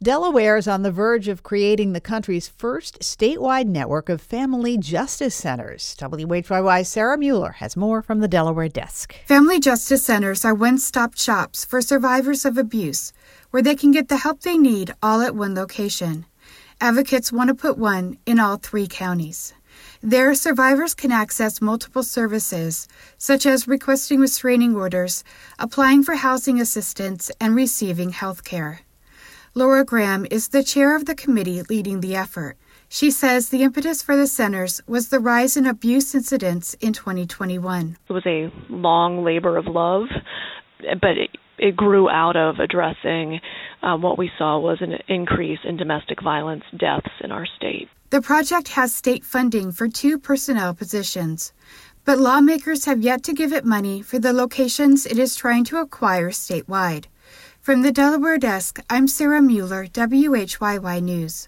Delaware is on the verge of creating the country's first statewide network of family justice centers. WHYY's Sarah Mueller has more from the Delaware desk. Family justice centers are one-stop shops for survivors of abuse, where they can get the help they need all at one location. Advocates want to put one in all 3 counties. There, survivors can access multiple services, such as requesting restraining orders, applying for housing assistance, and receiving health care. Laura Graham is the chair of the committee leading the effort. She says the impetus for the centers was the rise in abuse incidents in 2021. It was a long labor of love, but it grew out of addressing what we saw was an increase in domestic violence deaths in our state. The project has state funding for 2 personnel positions, but lawmakers have yet to give it money for the locations it is trying to acquire statewide. From the Delaware desk, I'm Sarah Mueller, WHYY News.